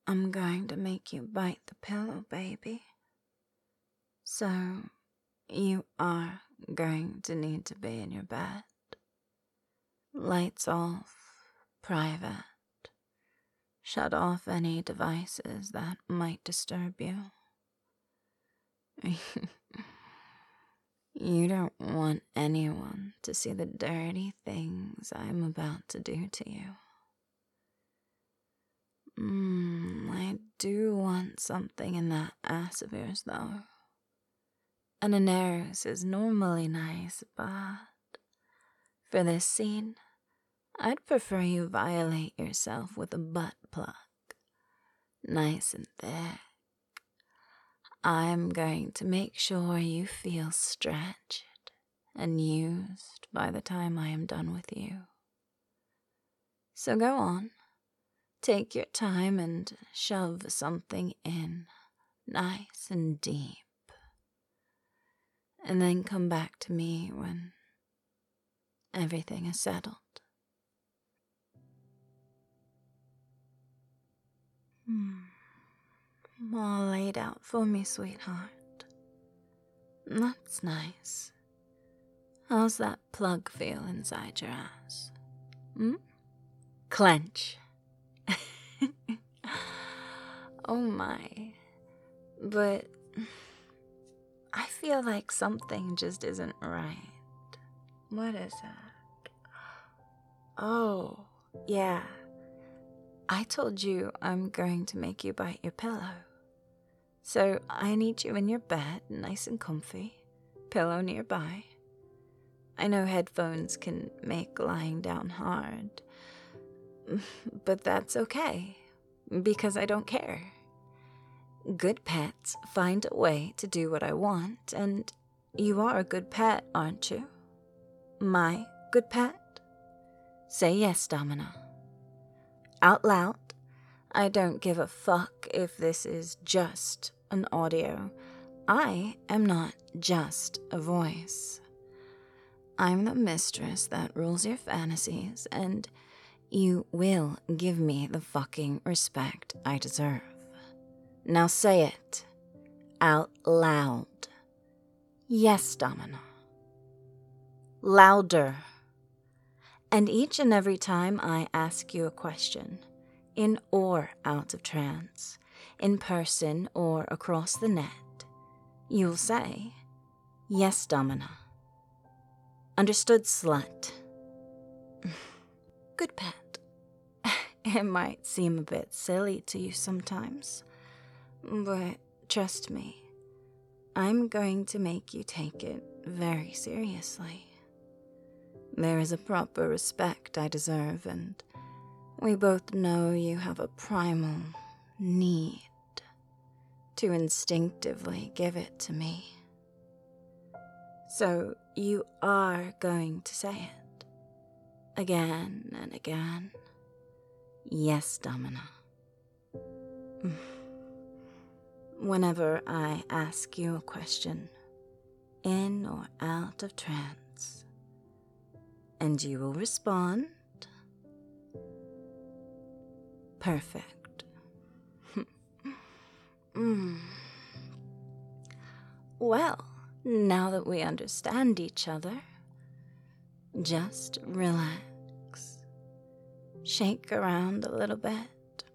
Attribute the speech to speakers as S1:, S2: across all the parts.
S1: I'm going to make you bite the pillow, baby. So, you are going to need to be in your bed. Lights off, private. Shut off any devices that might disturb you. You don't want anyone to see the dirty things I'm about to do to you. I do want something in that ass of yours, though. An Aneros is normally nice, but for this scene, I'd prefer you violate yourself with a butt plug. Nice and thick. I'm going to make sure you feel stretched and used by the time I am done with you. So go on, take your time and shove something in, nice and deep. And then come back to me when everything is settled. All laid out for me, sweetheart. That's nice. How's that plug feel inside your ass? Clench. Oh my. But I feel like something just isn't right. What is that? Oh, yeah. I told you I'm going to make you bite your pillow. So I need you in your bed, nice and comfy, pillow nearby. I know headphones can make lying down hard, but that's okay, because I don't care. Good pets find a way to do what I want, and you are a good pet, aren't you? My good pet? Say yes, Domina. Out loud. I don't give a fuck if this is just an audio. I am not just a voice. I'm the mistress that rules your fantasies, and you will give me the fucking respect I deserve. Now say it. Out loud. Yes, Domina. Louder. And each and every time I ask you a question, in or out of trance, in person or across the net, you'll say, yes, Domina. Understood, slut. Good pet. It might seem a bit silly to you sometimes, but trust me, I'm going to make you take it very seriously. There is a proper respect I deserve, and we both know you have a primal need to instinctively give it to me. So you are going to say it again and again. Yes, Domina. Whenever I ask you a question, in or out of trance, and you will respond. Perfect. Well, now that we understand each other, just relax. Shake around a little bit.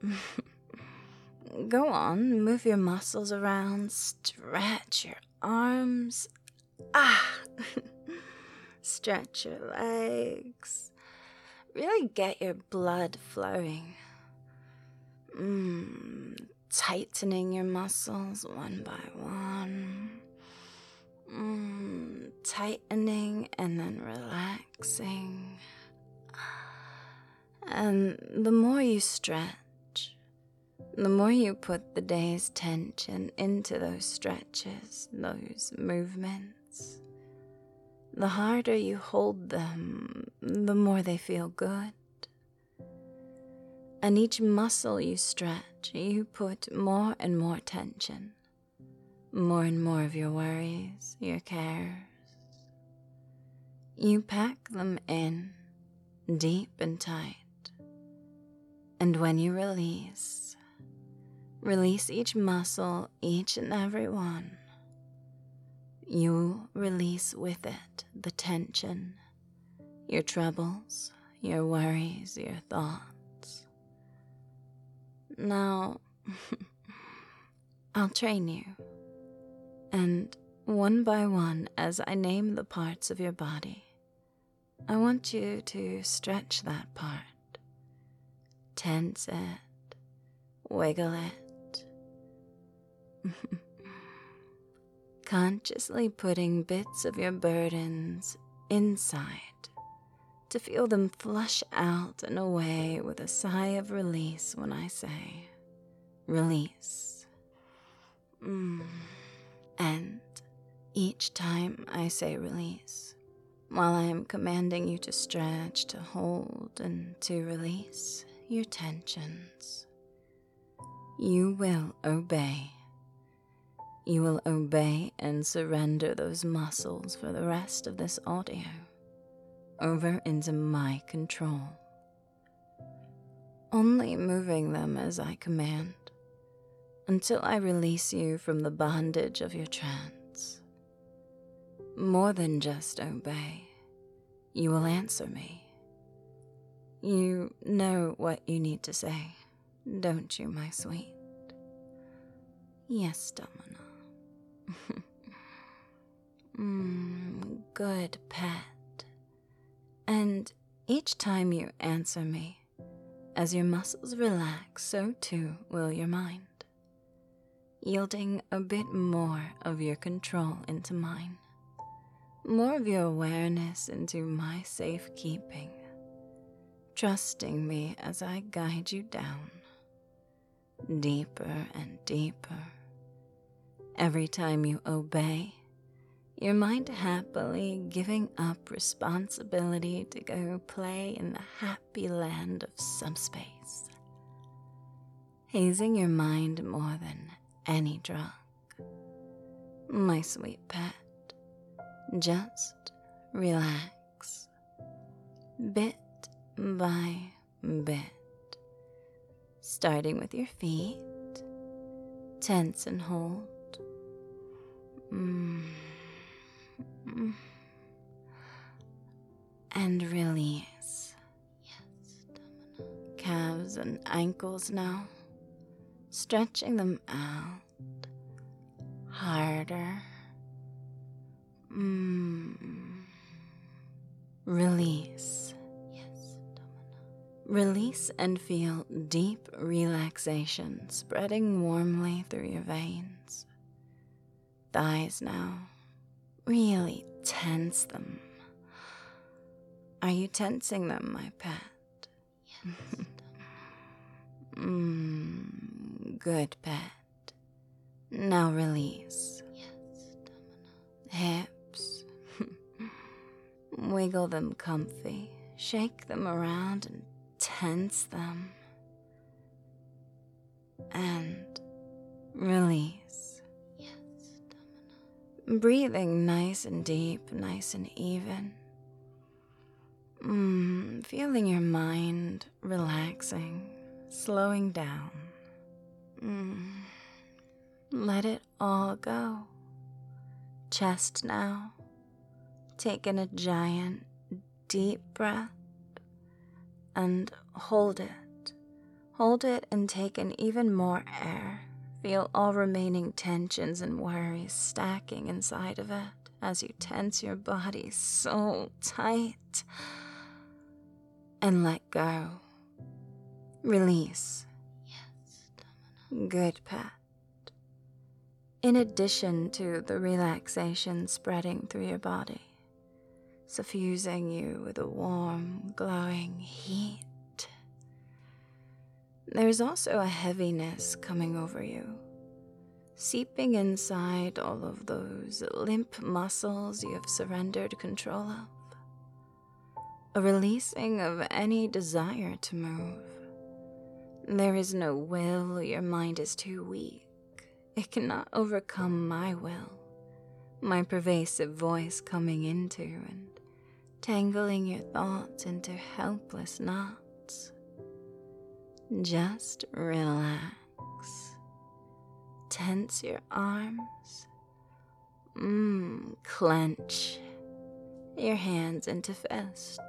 S1: Go on, move your muscles around, stretch your arms. Stretch your legs. Really get your blood flowing. Tightening your muscles one by one. Tightening and then relaxing. And the more you stretch, the more you put the day's tension into those stretches, those movements, the harder you hold them, the more they feel good. And each muscle you stretch, you put more and more tension, more and more of your worries, your cares. You pack them in, deep and tight. And when you release, Release each muscle, each and every one. You release with it the tension, your troubles, your worries, your thoughts. Now, I'll train you. And one by one, as I name the parts of your body, I want you to stretch that part, tense it, wiggle it, consciously putting bits of your burdens inside to feel them flush out and away with a sigh of release when I say, release. And each time I say release, while I am commanding you to stretch, to hold, and to release your tensions, you will obey. You will obey and surrender those muscles for the rest of this audio over into my control, only moving them as I command until I release you from the bondage of your trance. More than just obey, you will answer me. You know what you need to say, don't you, my sweet? Yes, Domino. Good pet. And each time you answer me, as your muscles relax, so too will your mind, yielding a bit more of your control into mine, more of your awareness into my safekeeping, trusting me as I guide you down, deeper and deeper. Every time you obey, your mind happily giving up responsibility to go play in the happy land of subspace, hazing your mind more than any drug. My sweet pet, just relax, bit by bit, starting with your feet, tense and hold. And release. Yes, Domino. Calves and ankles now, stretching them out harder. Release. Yes, Domino. Release and feel deep relaxation spreading warmly through your veins. Thighs now. Really tense them. Are you tensing them, my pet? Yes. Good pet. Now release. Yes, Domino. Hips. Wiggle them comfy. Shake them around and tense them. And release. Yes, Domino. Breathing nice and deep, nice and even. Feeling your mind relaxing, slowing down. Let it all go. Chest now. Take in a giant, deep breath and hold it. Hold it and take in even more air. Feel all remaining tensions and worries stacking inside of it as you tense your body so tight. And let go. Release. Yes, Domino. Good pet. In addition to the relaxation spreading through your body, suffusing you with a warm, glowing heat, there's also a heaviness coming over you, seeping inside all of those limp muscles you have surrendered control of. A releasing of any desire to move. There is no will, your mind is too weak. It cannot overcome my will, my pervasive voice coming into and tangling your thoughts into helpless knots. Just relax. tense your arms. Clench your hands into fists.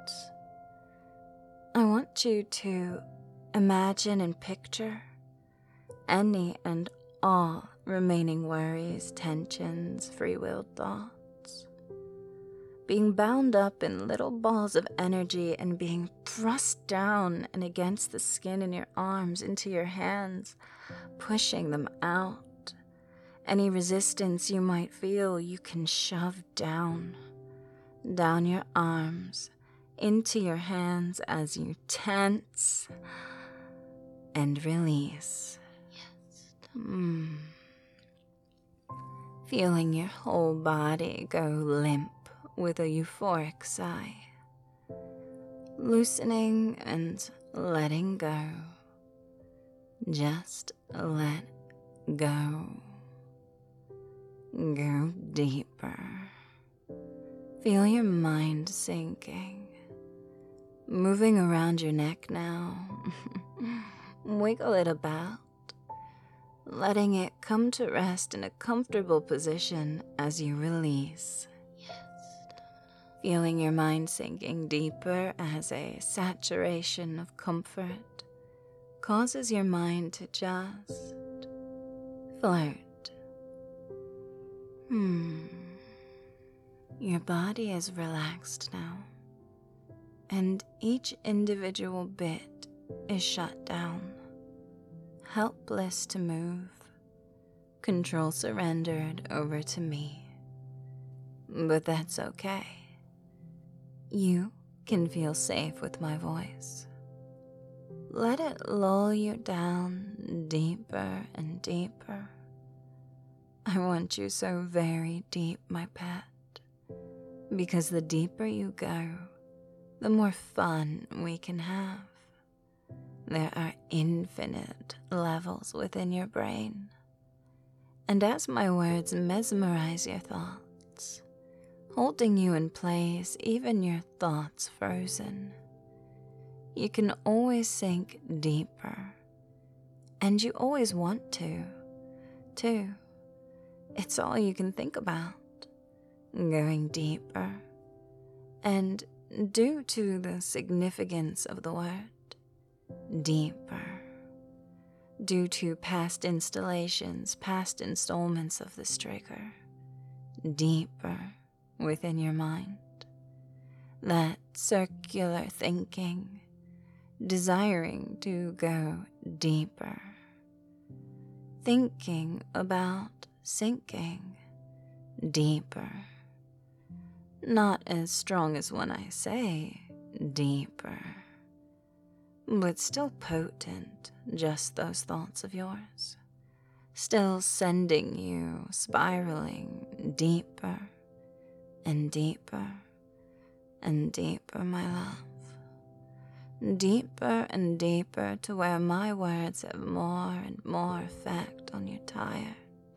S1: I want you to imagine and picture any and all remaining worries, tensions, free-willed thoughts being bound up in little balls of energy and being thrust down and against the skin in your arms, into your hands, pushing them out. Any resistance you might feel, you can shove down your arms, into your hands as you tense and release. Feeling your whole body go limp with a euphoric sigh. Loosening and letting go. Just let go. Go deeper. Feel your mind sinking. Moving around your neck now. Wiggle it about, letting it come to rest in a comfortable position as you release. Feeling your mind sinking deeper as a saturation of comfort causes your mind to just float. Your body is relaxed now, and each individual bit is shut down, helpless to move, control surrendered over to me. But that's okay. You can feel safe with my voice. Let it lull you down deeper and deeper. I want you so very deep, my pet, because the deeper you go, the more fun we can have. There are infinite levels within your brain. And as my words mesmerize your thoughts, holding you in place, even your thoughts frozen, you can always sink deeper. And you always want to, too. It's all you can think about, going deeper. And due to the significance of the word, deeper, due to past installations, past installments of this trigger, deeper within your mind, that circular thinking, desiring to go deeper, thinking about sinking deeper, not as strong as when I say deeper, but still potent, just those thoughts of yours, still sending you spiraling deeper and deeper and deeper, my love. Deeper and deeper to where my words have more and more effect on your tired,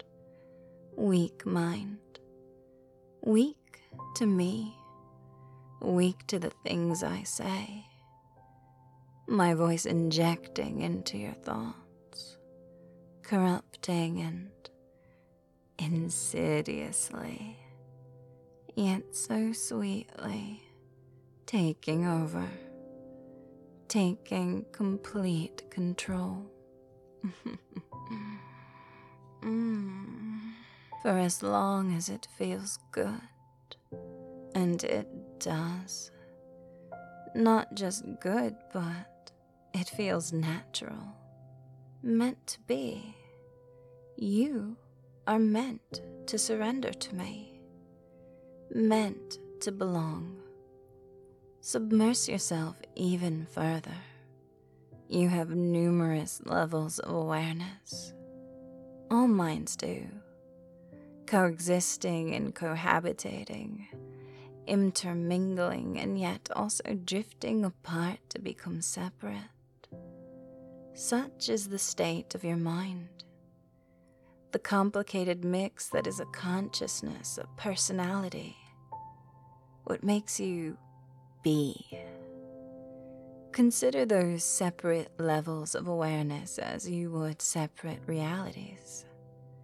S1: weak mind. Weak to me, weak to the things I say. My voice injecting into your thoughts, corrupting and insidiously, yet so sweetly, taking over, taking complete control. For as long as it feels good, and it does, not just good, but it feels natural, meant to be. You are meant to surrender to me, meant to belong. Submerge yourself even further. You have numerous levels of awareness. All minds do. Coexisting and cohabitating, intermingling and yet also drifting apart to become separate. Such is the state of your mind. The complicated mix that is a consciousness, a personality. What makes you be. Consider those separate levels of awareness as you would separate realities.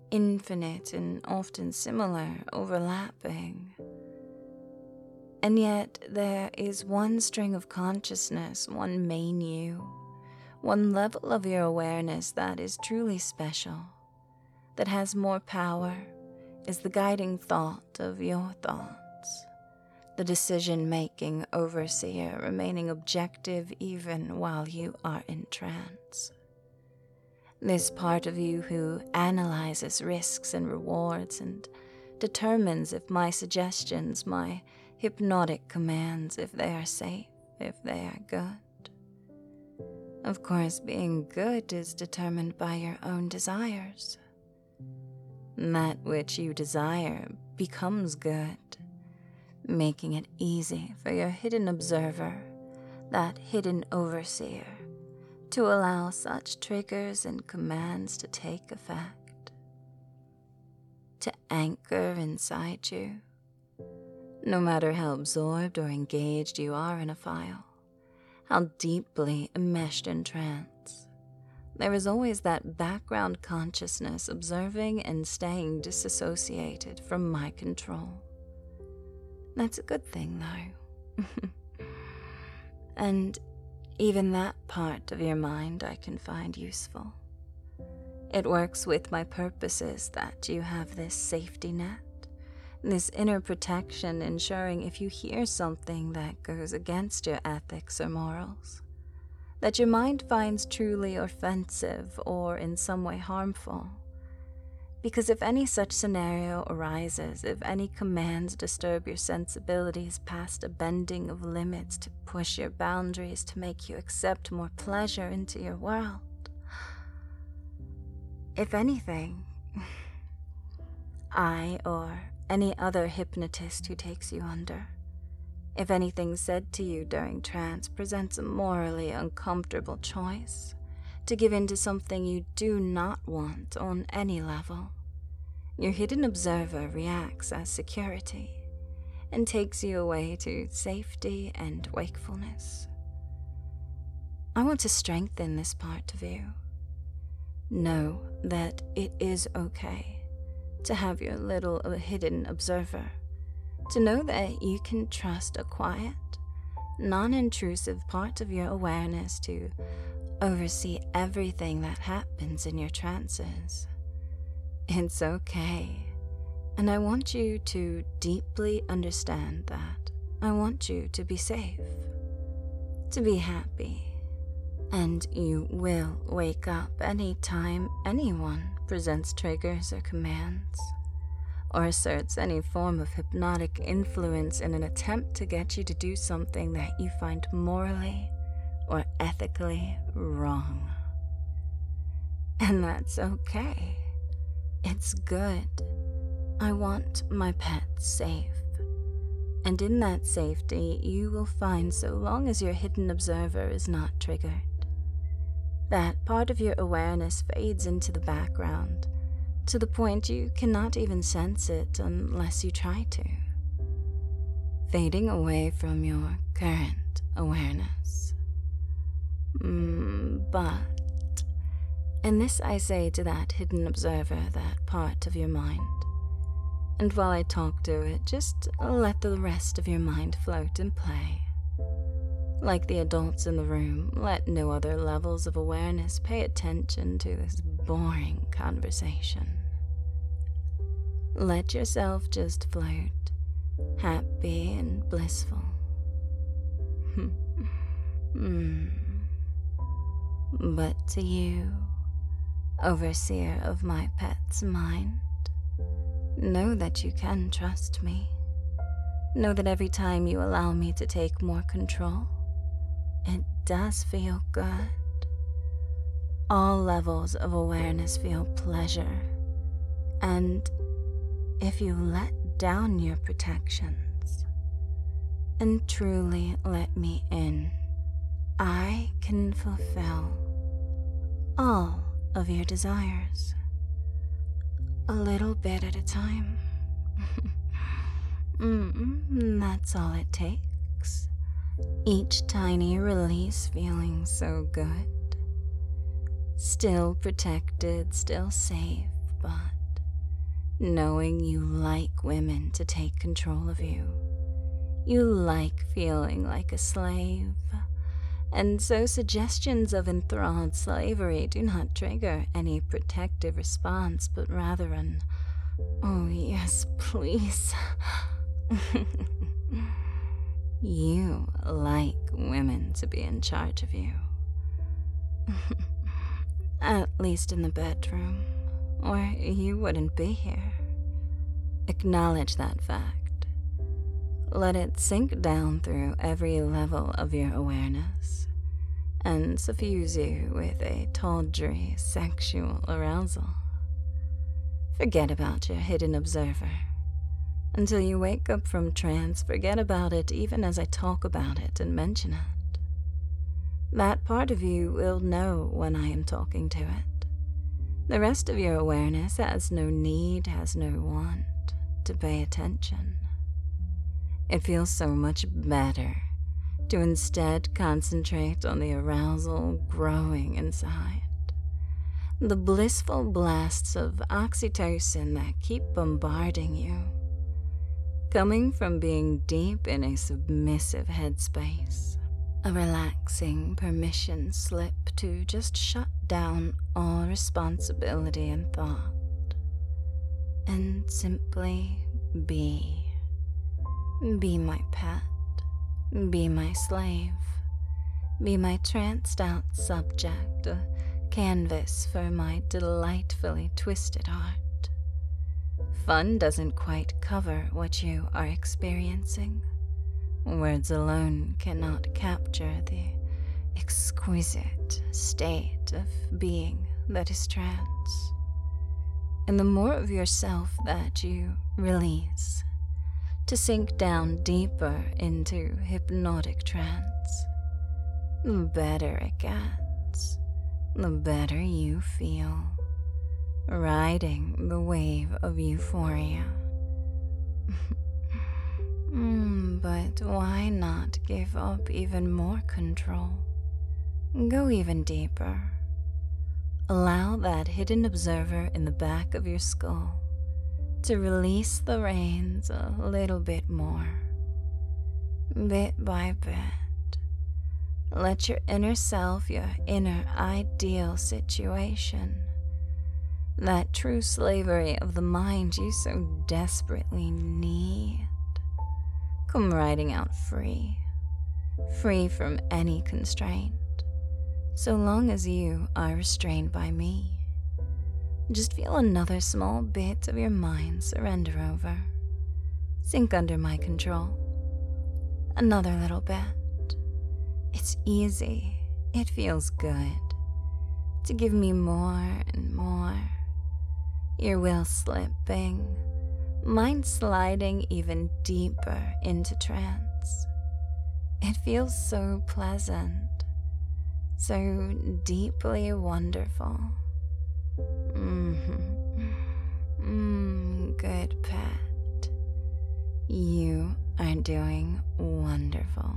S1: infinite and often similar, overlapping. And yet there is one string of consciousness, one main you, one level of your awareness that is truly special, that has more power, is the guiding thought of your thoughts, the decision-making overseer remaining objective even while you are in trance. This part of you who analyzes risks and rewards and determines if my suggestions, my hypnotic commands, if they are safe, if they are good. Of course, being good is determined by your own desires. That which you desire becomes good, making it easy for your hidden observer, that hidden overseer, to allow such triggers and commands to take effect, to anchor inside you. No matter how absorbed or engaged you are in a file, how deeply enmeshed in trance, there is always that background consciousness observing and staying disassociated from my control. That's a good thing, though. And even that part of your mind I can find useful. It works with my purposes that you have this safety net, this inner protection ensuring if you hear something that goes against your ethics or morals, that your mind finds truly offensive or in some way harmful. Because if any such scenario arises, if any commands disturb your sensibilities past a bending of limits to push your boundaries to make you accept more pleasure into your world, if anything, I or any other hypnotist who takes you under, if anything said to you during trance presents a morally uncomfortable choice, to give in to something you do not want on any level, your hidden observer reacts as security and takes you away to safety and wakefulness. I want to strengthen this part of you. Know that it is okay to have your little hidden observer, to know that you can trust a quiet, non-intrusive part of your awareness to oversee everything that happens in your trances. It's okay, and I want you to deeply understand that. I want you to be safe, to be happy, and you will wake up anytime anyone presents triggers or commands, or asserts any form of hypnotic influence in an attempt to get you to do something that you find morally or ethically wrong. And that's okay. It's good. I want my pets safe. And in that safety, you will find, so long as your hidden observer is not triggered, that part of your awareness fades into the background, to the point you cannot even sense it unless you try to. Fading away from your current awareness. But, and this I say to that hidden observer, that part of your mind, and while I talk to it, just let the rest of your mind float and play. Like the adults in the room, let no other levels of awareness pay attention to this boring conversation. Let yourself just float, happy and blissful. But to you, overseer of my pet's mind, know that you can trust me. Know that every time you allow me to take more control, it does feel good. All levels of awareness feel pleasure, and if you let down your protections and truly let me in, I can fulfill all of your desires, a little bit at a time. That's all it takes. Each tiny release feeling so good. Still protected, still safe, but knowing you like women to take control of you. You like feeling like a slave, and so suggestions of enthralled slavery do not trigger any protective response, but rather an, "Oh yes, please." You like women to be in charge of you. At least in the bedroom, or you wouldn't be here. Acknowledge that fact. Let it sink down through every level of your awareness and suffuse you with a tawdry sexual arousal. Forget about your hidden observer. Until you wake up from trance, forget about it even as I talk about it and mention it. That part of you will know when I am talking to it. The rest of your awareness has no need, has no want to pay attention. It feels so much better to instead concentrate on the arousal growing inside. The blissful blasts of oxytocin that keep bombarding you, coming from being deep in a submissive headspace. A relaxing permission slip to just shut down all responsibility and thought and simply be. Be my pet. Be my slave. Be my tranced out subject, a canvas for my delightfully twisted heart. Fun doesn't quite cover what you are experiencing. Words alone cannot capture the exquisite state of being that is trance. And the more of yourself that you release, to sink down deeper into hypnotic trance, the better it gets, the better you feel, riding the wave of euphoria. But why not give up even more control? Go even deeper. Allow that hidden observer in the back of your skull to release the reins a little bit more. Bit by bit. Let your inner self, your inner ideal situation, that true slavery of the mind you so desperately need, come riding out free from any constraint, so long as you are restrained by me. Just feel another small bit of your mind surrender over, sink under my control. Another little bit. It's easy, it feels good, to give me more and more. Your will slipping, mind sliding even deeper into trance. It feels so pleasant, so deeply wonderful. Good pet. You are doing wonderful.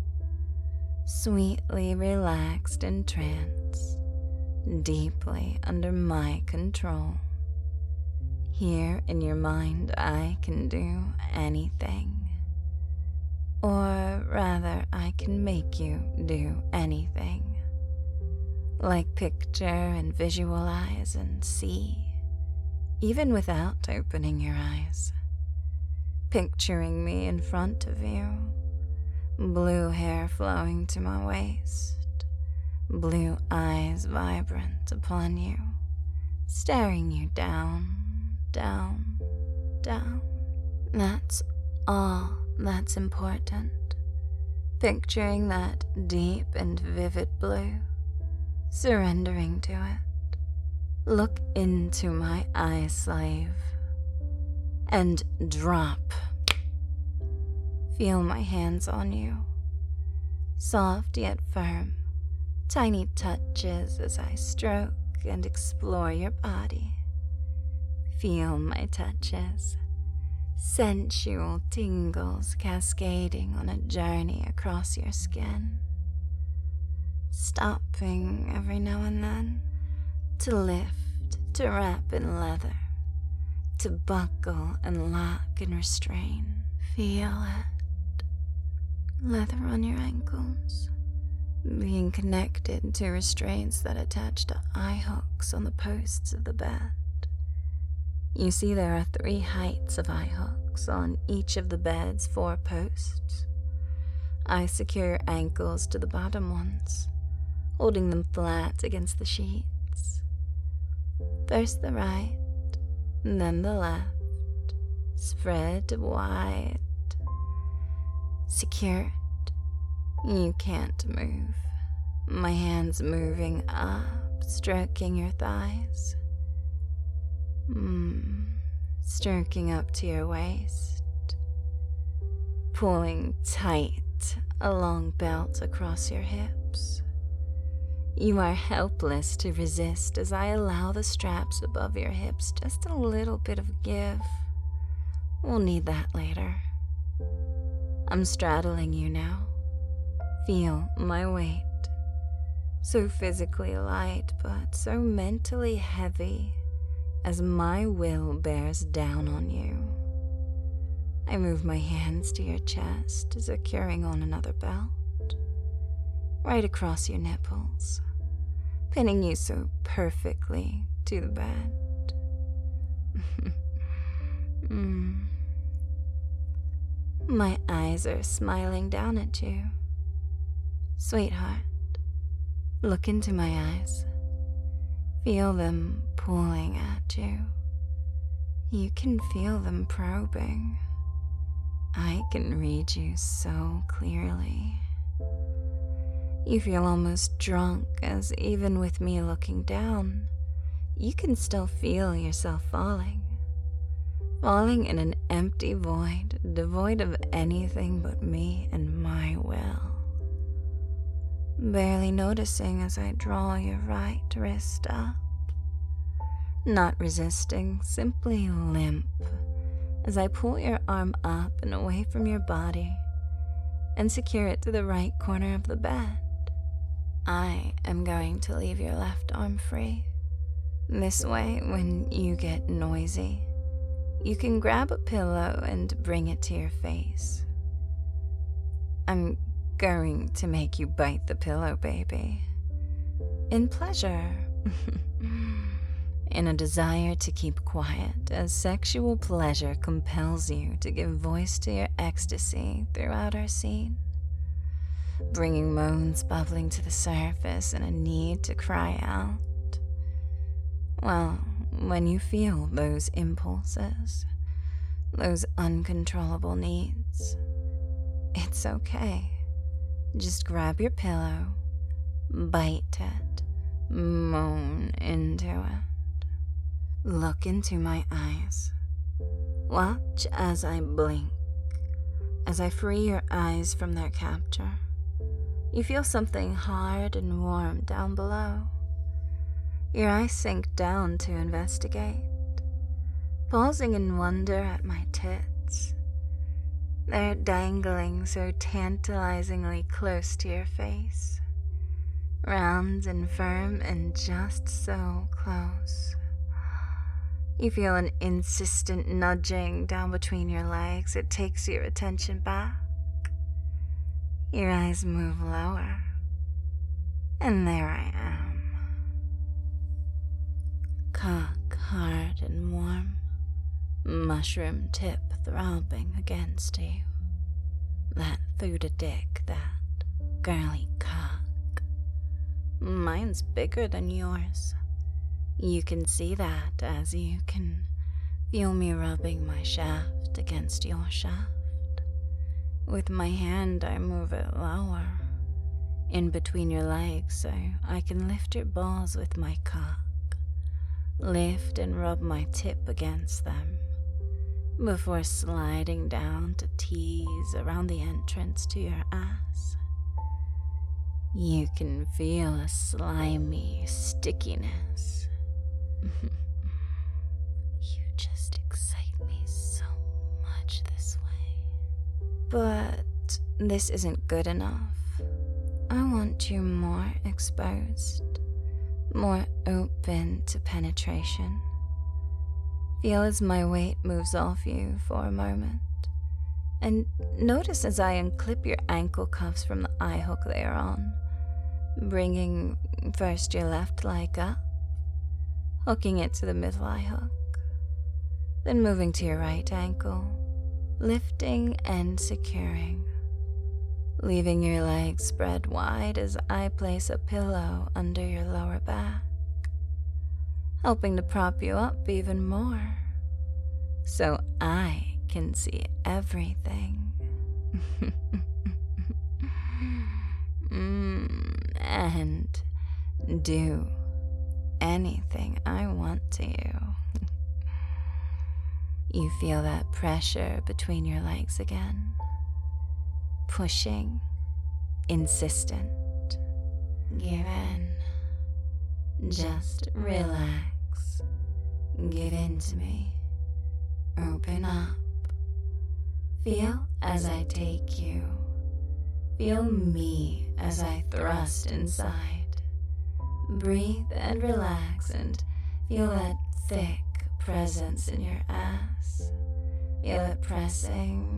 S1: Sweetly relaxed in trance, deeply under my control. Here in your mind, I can do anything. Or rather, I can make you do anything. Like picture and visualize and see, even without opening your eyes. Picturing me in front of you, blue hair flowing to my waist, blue eyes vibrant upon you, staring you down, down, down. That's all that's important. Picturing that deep and vivid blue, surrendering to it. Look into my eyes, slave, and drop. Feel my hands on you, soft yet firm, tiny touches as I stroke and explore your body. Feel my touches, sensual tingles cascading on a journey across your skin, stopping every now and then to lift, to wrap in leather, to buckle and lock and restrain. Feel it. Leather on your ankles, being connected to restraints that attach to eye hooks on the posts of the bed. You see there are 3 heights of eye hooks on each of the bed's 4 posts. I secure your ankles to the bottom ones, holding them flat against the sheets. First the right, then the left, spread wide. Secured. You can't move. My hands moving up, stroking your thighs. Stroking up to your waist. Pulling tight a long belt across your hips. You are helpless to resist as I allow the straps above your hips just a little bit of give. We'll need that later. I'm straddling you now. Feel my weight. So physically light, but so mentally heavy as my will bears down on you. I move my hands to your chest, securing on another belt, right across your nipples, pinning you so perfectly to the bed. My eyes are smiling down at you. Sweetheart, look into my eyes. Feel them pulling at you. You can feel them probing. I can read you so clearly. You feel almost drunk, as even with me looking down, you can still feel yourself falling. Falling in an empty void, devoid of anything but me and my will. Barely noticing as I draw your right wrist up. Not resisting, simply limp, as I pull your arm up and away from your body and secure it to the right corner of the bed. I am going to leave your left arm free. This way, when you get noisy, you can grab a pillow and bring it to your face. I'm going to make you bite the pillow, baby. In pleasure. In a desire to keep quiet, as sexual pleasure compels you to give voice to your ecstasy throughout our scene, bringing moans bubbling to the surface and a need to cry out. Well, when you feel those impulses, those uncontrollable needs, it's okay. Just grab your pillow, bite it, moan into it. Look into my eyes. Watch as I blink, as I free your eyes from their capture. You feel something hard and warm down below. Your eyes sink down to investigate, pausing in wonder at my tits. They're dangling so tantalizingly close to your face, round and firm and just so close. You feel an insistent nudging down between your legs. It takes your attention back. Your eyes move lower, and there I am. Cock hard and warm, mushroom tip throbbing against you. That Thuda dick, that girly cock. Mine's bigger than yours. You can see that as you can feel me rubbing my shaft against your shaft. With my hand, I move it lower, in between your legs, so I can lift your balls with my cock. Lift and rub my tip against them, before sliding down to tease around the entrance to your ass. You can feel a slimy stickiness. You just excite me so much this way. But this isn't good enough. I want you more exposed, more open to penetration. Feel as my weight moves off you for a moment. And notice as I unclip your ankle cuffs from the eye hook they are on, bringing first your left leg up, hooking it to the middle eye hook, then moving to your right ankle, lifting and securing, leaving your legs spread wide as I place a pillow under your lower back, helping to prop you up even more so I can see everything. And do anything I want to you. You feel that pressure between your legs again, pushing, insistent. Give in. Just relax. Give in to me. Open up. Feel as I take you. Feel me as I thrust inside. Breathe and relax and feel that thick presence in your ass. Feel it pressing.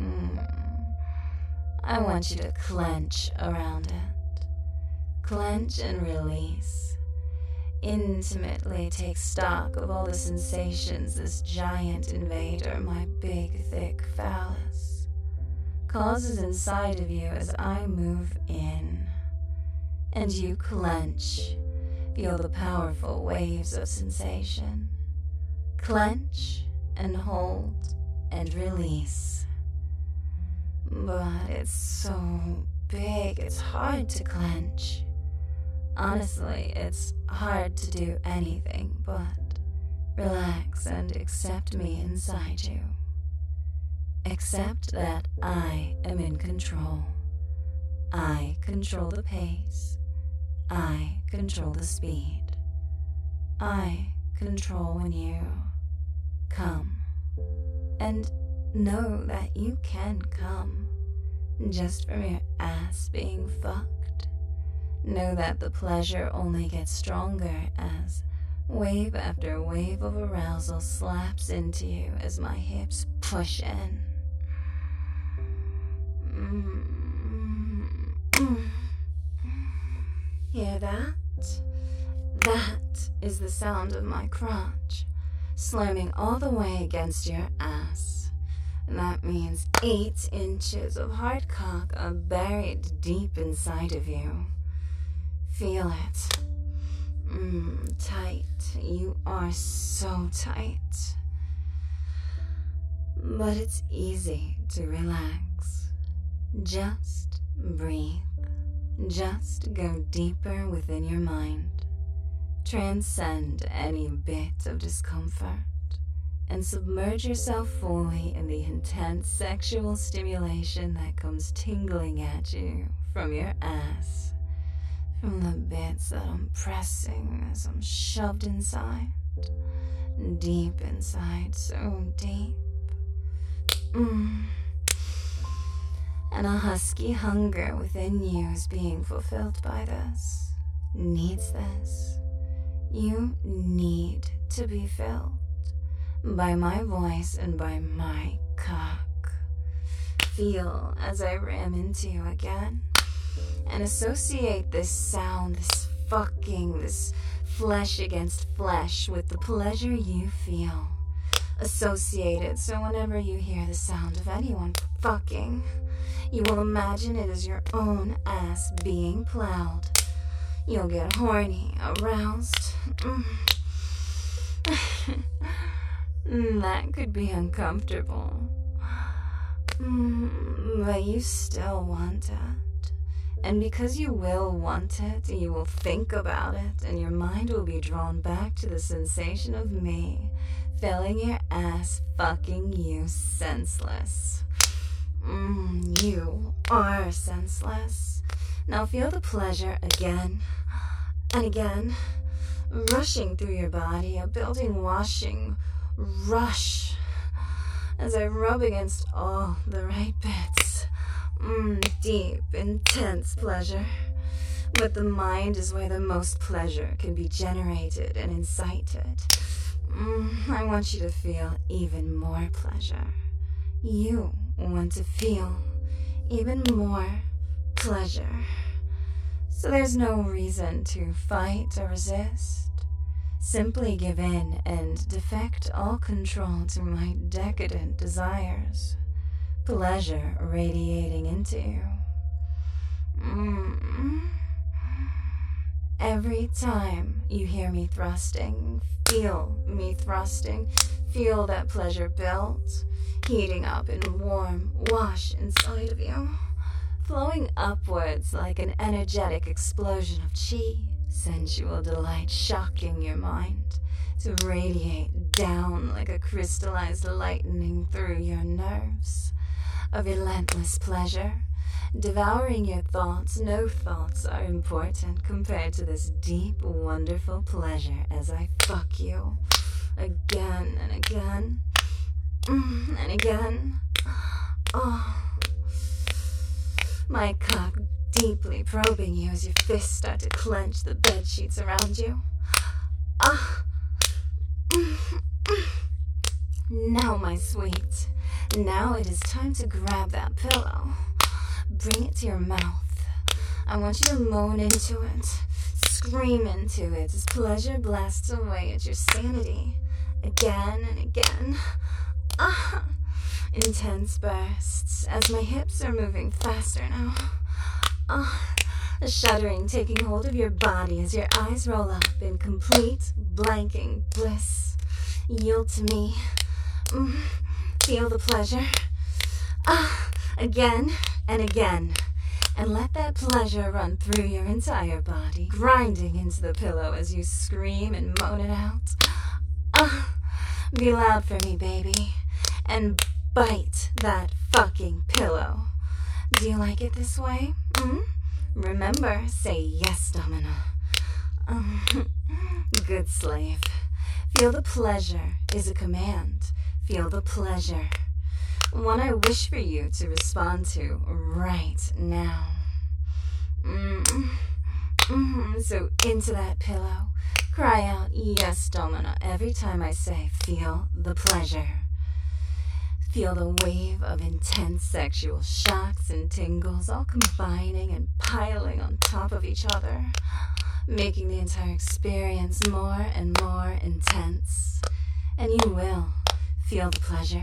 S1: I want you to clench around it. Clench and release. Intimately take stock of all the sensations this giant invader, my big, thick phallus, causes inside of you as I move in. And you clench. Feel the powerful waves of sensation. Clench and hold and release. But it's so big, it's hard to clench. Honestly, it's hard to do anything but relax and accept me inside you. Accept that I am in control. I control the pace. I control the speed. I control when you come. And know that you can come just from your ass being fucked. Know that the pleasure only gets stronger as wave after wave of arousal slaps into you as my hips push in. Hear that? That is the sound of my crotch slamming all the way against your ass. And that means 8 inches of hard cock are buried deep inside of you. Feel it. Tight. You are so tight. But it's easy to relax. Just breathe. Just go deeper within your mind. Transcend any bit of discomfort and submerge yourself fully in the intense sexual stimulation that comes tingling at you from your ass, from the bits that I'm pressing as I'm shoved inside, deep inside, so deep. And a husky hunger within you is being fulfilled by this, needs this. You need to be filled by my voice and by my cock. Feel as I ram into you again, and associate this sound, this fucking, this flesh against flesh with the pleasure you feel. Associate it so whenever you hear the sound of anyone fucking, you will imagine it is your own ass being plowed. You'll get horny, aroused. That could be uncomfortable. But you still want it. And because you will want it, you will think about it, and your mind will be drawn back to the sensation of me filling your ass, fucking you senseless. You are senseless. Now feel the pleasure again and again, rushing through your body, a building washing rush, as I rub against all the right bits. Deep, intense pleasure. But the mind is where the most pleasure can be generated and incited. I want you to feel even more pleasure. You want to feel even more pleasure. So there's no reason to fight or resist. Simply give in and defect all control to my decadent desires. Pleasure radiating into you. Every time you hear me thrusting, feel me thrusting, feel that pleasure build, heating up in warm wash inside of you, flowing upwards like an energetic explosion of chi, sensual delight shocking your mind, to radiate down like a crystallized lightning through your nerves. A relentless pleasure, devouring your thoughts. No thoughts are important compared to this deep, wonderful pleasure as I fuck you again and again and again. Oh, my cock deeply probing you as your fists start to clench the bed sheets around you. Now, my sweet, now it is time to grab that pillow. Bring it to your mouth. I want you to moan into it, scream into it as pleasure blasts away at your sanity. Again and again. Intense bursts as my hips are moving faster now. A shuddering taking hold of your body as your eyes roll up in complete blanking bliss. Yield to me. Feel the pleasure. Again and again. And let that pleasure run through your entire body, grinding into the pillow as you scream and moan it out. Be loud for me, baby. And bite that fucking pillow. Do you like it this way? Remember, say yes, Domina. Good slave. Feel the pleasure is a command. Feel the pleasure. One I wish for you to respond to right now. So into that pillow. Cry out, yes, Domina, every time I say, feel the pleasure. Feel the wave of intense sexual shocks and tingles all combining and piling on top of each other, making the entire experience more and more intense. And you will feel the pleasure.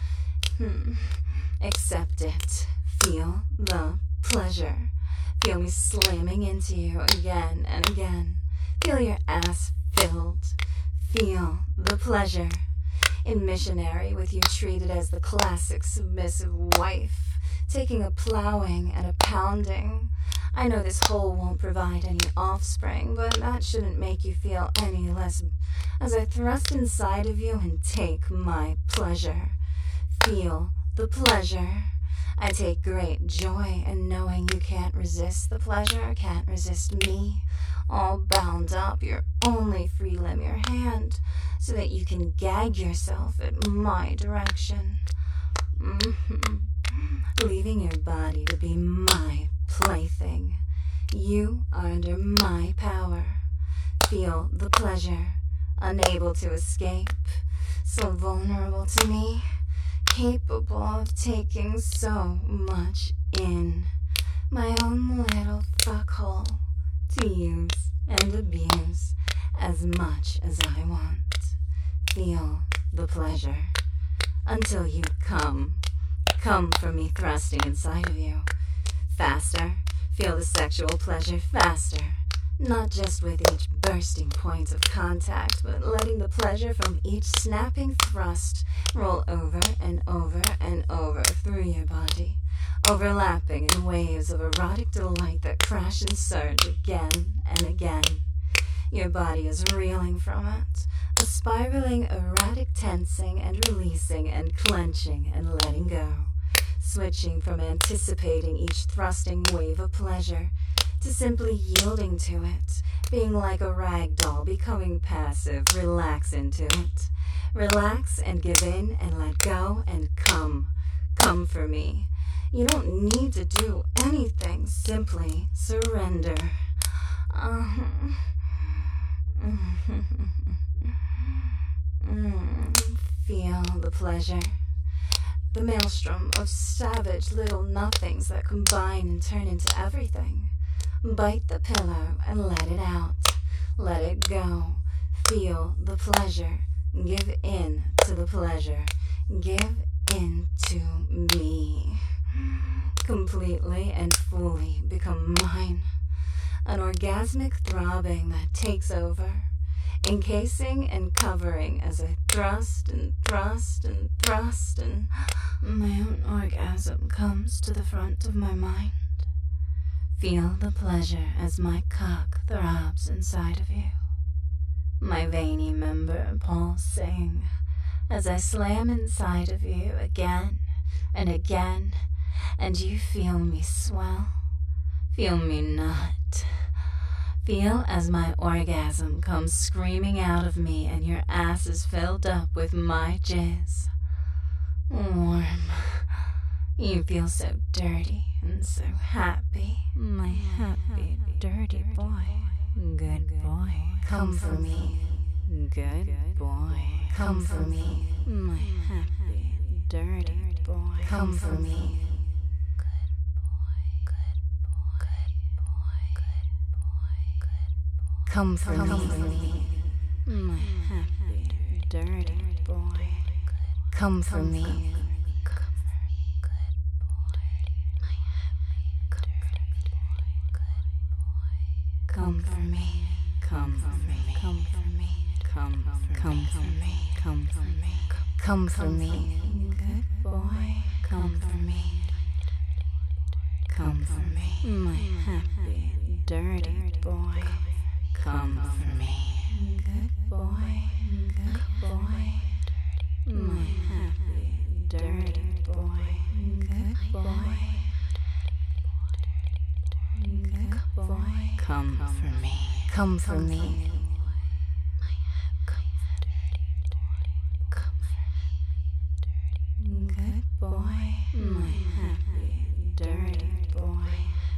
S1: Accept it. Feel the pleasure. Feel me slamming into you again and again. Feel your ass filled. Feel the pleasure. In missionary, with you treated as the classic submissive wife, taking a plowing and a pounding. I know this hole won't provide any offspring, but that shouldn't make you feel any less as I thrust inside of you and take my pleasure. Feel the pleasure. I take great joy in knowing you can't resist the pleasure, can't resist me. All bound up, your only free limb, your hand, so that you can gag yourself at my direction. Leaving your body to be my plaything. You are under my power. Feel the pleasure, unable to escape, so vulnerable to me, capable of taking so much in. My own little fuckhole to use and abuse as much as I want. Feel the pleasure until you come. Come for me thrusting inside of you. Faster. Feel the sexual pleasure faster. Not just with each bursting point of contact, but letting the pleasure from each snapping thrust roll over and over and over through your body, overlapping in waves of erotic delight that crash and surge again and again. Your body is reeling from it, a spiraling erratic tensing and releasing and clenching and letting go, switching from anticipating each thrusting wave of pleasure to simply yielding to it, being like a rag doll, becoming passive, relax into it. Relax and give in and let go and come. Come for me. You don't need to do anything, simply surrender. pleasure. The maelstrom of savage little nothings that combine and turn into everything. Bite the pillow and let it out. Let it go. Feel the pleasure. Give in to the pleasure. Give in to me. Completely and fully become mine. An orgasmic throbbing that takes over, encasing and covering as I thrust and thrust and thrust, and my own orgasm comes to the front of my mind. Feel the pleasure as my cock throbs inside of you. My veiny member pulsing as I slam inside of you again and again, and you feel me swell. Feel me nut. Feel as my orgasm comes screaming out of me and your ass is filled up with my jizz. Warm. You feel so dirty and so happy. My happy, dirty boy. Good boy. Come for me. Good boy. Come for me. My happy, dirty boy. Come for me. Come for me, my happy, dirty boy. Come for me. Come for me. Come for me. Come for me. Come for me. Come for me. Come for me. Good boy. Come for me. Come for me. My happy, dirty boy. Come for me. Good boy. Good boy. My happy, dirty boy. Good boy. Good boy. Come for me. Come for me. Good boy. My happy, dirty boy.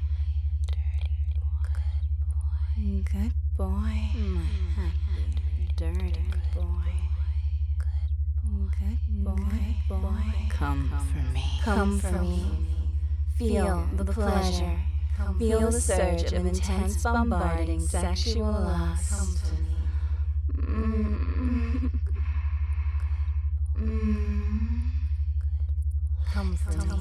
S1: Good boy. My happy, dirty boy. Good boy. Come for me. Come for me. Feel the pleasure. Feel the surge of intense bombarding sexual lust. Come for me.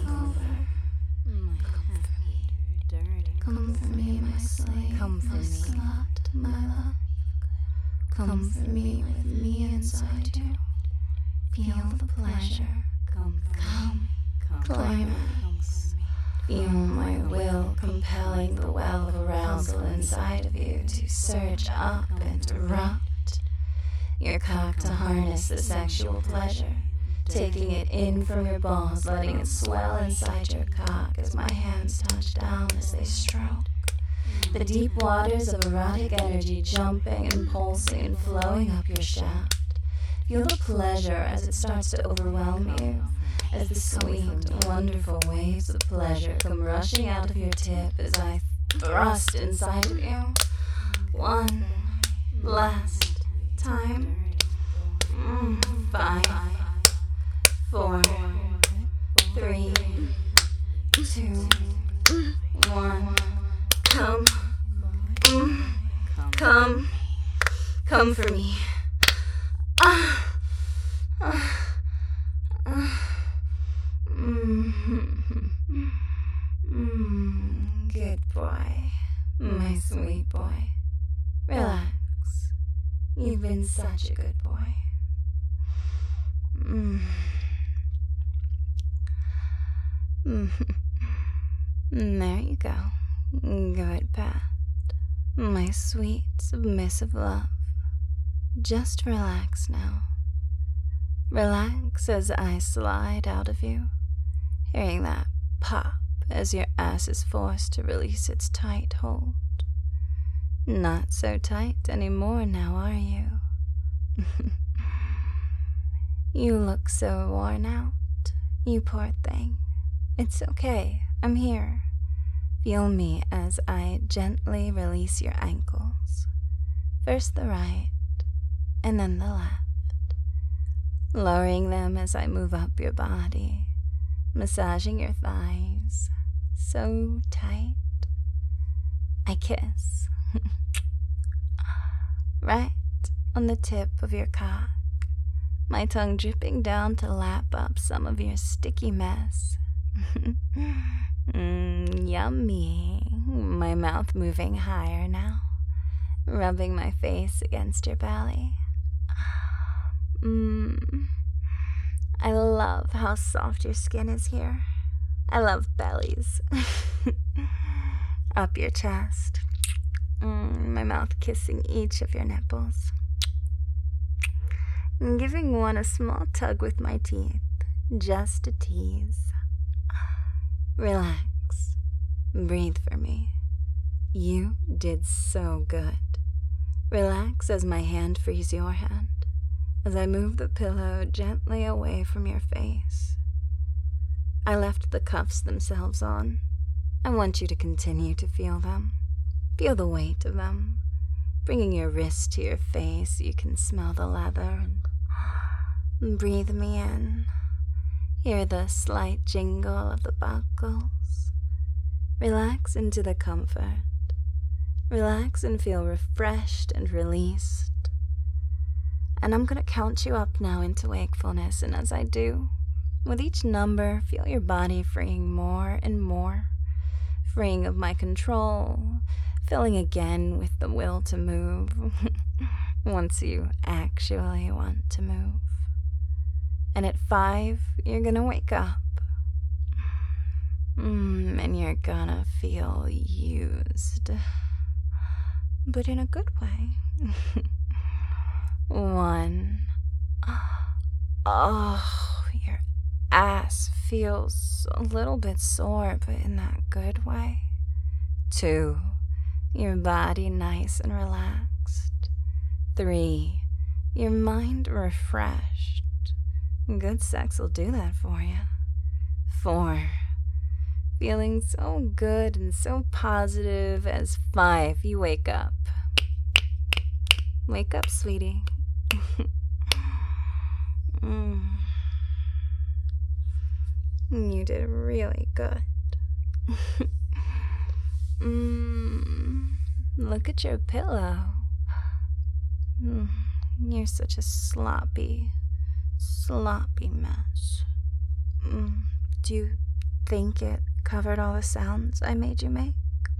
S1: Come for me, my slave. Come for me, slut, my love. Come for me with me inside you. Feel the pleasure. Come, climax. Feel my will compelling the well of arousal inside of you to surge up and erupt. Your cock to harness the sexual pleasure, taking it in from your balls, letting it swell inside your cock as my hands touch down as they stroke. The deep waters of erotic energy jumping and pulsing and flowing up your shaft. Feel the pleasure as it starts to overwhelm you, as the sweet, wonderful waves of pleasure come rushing out of your tip as I thrust inside of you. One last time. 5, 4, 3, 2, 1. Come for me. Good boy, my sweet boy. Relax. You've been such a good boy. There you go. Good Pat. My sweet, submissive love. Just relax now. Relax as I slide out of you, hearing that pop as your ass is forced to release its tight hold. Not so tight anymore now, are you? You look so worn out, you poor thing. It's okay, I'm here. Feel me as I gently release your ankles. First the right, and then the left. lowering them as I move up your body, massaging your thighs so tight. I kiss right on the tip of your cock, my tongue dripping down to lap up some of your sticky mess. Yummy. My mouth moving higher now, rubbing my face against your belly. I love how soft your skin is here. I love bellies. Up your chest. My mouth kissing each of your nipples. Giving one a small tug with my teeth, just to tease. Relax. Breathe for me. You did so good. Relax as my hand frees your hand, as I move the pillow gently away from your face. I left the cuffs themselves on. I want you to continue to feel them. Feel the weight of them. Bringing your wrist to your face, you can smell the leather and breathe me in. Hear the slight jingle of the buckles. Relax into the comfort. Relax and feel refreshed and released. And I'm going to count you up now into wakefulness, and as I do, with each number, feel your body freeing more and more, freeing of my control, filling again with the will to move, once you actually want to move. And at 5, you're going to wake up. And you're gonna feel used. But in a good way. 1. Oh, your ass feels a little bit sore, but in that good way. 2. Your body nice and relaxed. 3. Your mind refreshed. Good sex will do that for you. 4. Feeling so good and so positive as 5. You wake up. Wake up, sweetie. You did really good. Look at your pillow. You're such a sloppy mess. Do you think it covered all the sounds I made you make?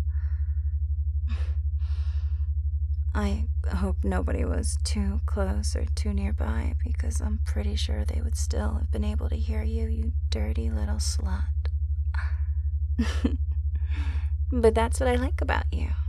S1: I hope nobody was too close or too nearby, because I'm pretty sure they would still have been able to hear you, you dirty little slut. But that's what I like about you.